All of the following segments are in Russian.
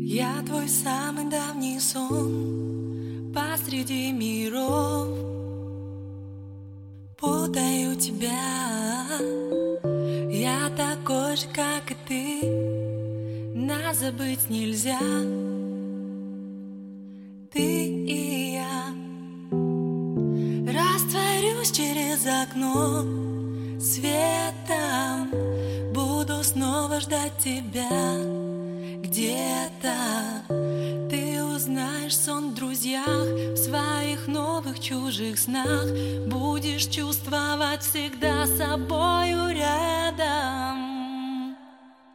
Я твой самый давний сон посреди миров. Путаю тебя. Я такой же, как и ты. Нас забыть нельзя. Ты и я. Растворюсь через окно светом. Буду снова ждать тебя. Где-то ты узнаешь сон в друзьях, в своих новых чужих снах. Будешь чувствовать всегда собою рядом.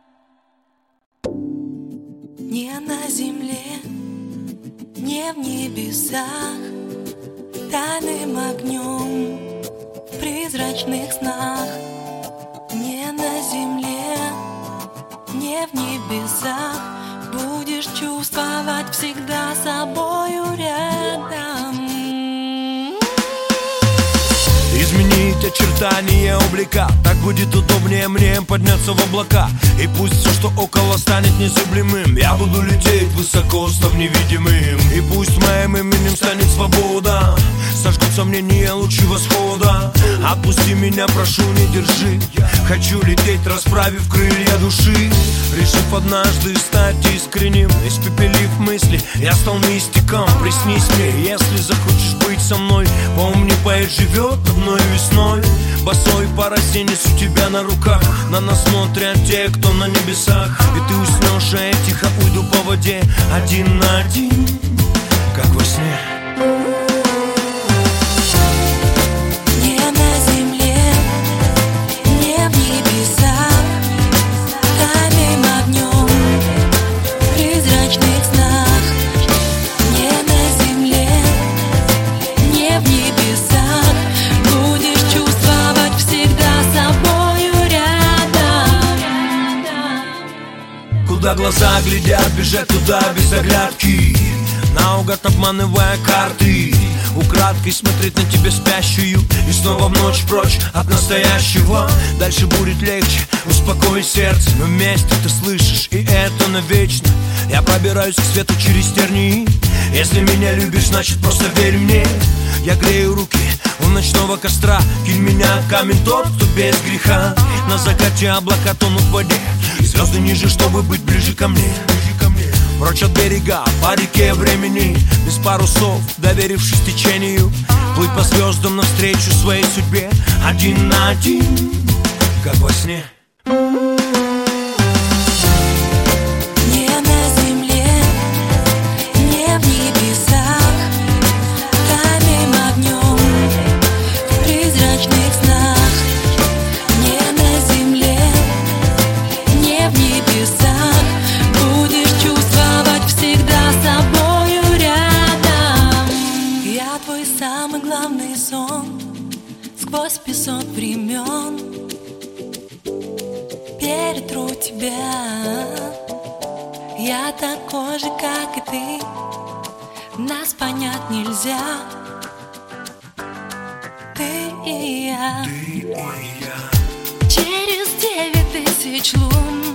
Не на земле, не в небесах, тайным огнем в призрачных снах. Не на земле, не в небесах, будешь чувствовать всегда собою рядом. Изменить очертания облика, так будет удобнее мне подняться в облака. И пусть все, что около, станет незыблемым, я буду лететь высоко, став невидимым. И пусть моим именем станет свобода, сожгут сомнения лучи восхода. Отпусти меня, прошу, не держи. Хочу лететь, расправив крылья души. Решив однажды стать искренним, испепелив мысли, я стал мистиком. Приснись мне, если захочешь быть со мной. Помни, поэт живет одной весной. Босой по росе несу тебя на руках. На нас смотрят те, кто на небесах. И ты уснешь, а я тихо уйду по воде, один на один, как во сне. Куда глаза глядят, бежать туда без оглядки, наугад обманывая карты. Украдкой смотреть на тебя спящую и снова в ночь прочь от настоящего. Дальше будет легче, успокой сердце, но вместе ты слышишь, и это навечно. Я пробираюсь к свету через тернии. Если меня любишь, значит просто верь мне. Я грею руки у ночного костра. Кинь меня камень тот, кто без греха. На закате облака тонут в воде, и звезды ниже, чтобы быть ближе ко мне. Прочь от берега, по реке времени, без парусов, доверившись течению. Плыть по звездам навстречу своей судьбе, один на один, как во сне. Самый главный сон сквозь песок времен. Перетру тебя. Я такой же, как и ты. Нас понять нельзя. Ты и я. Ты и я. Через 9000 лун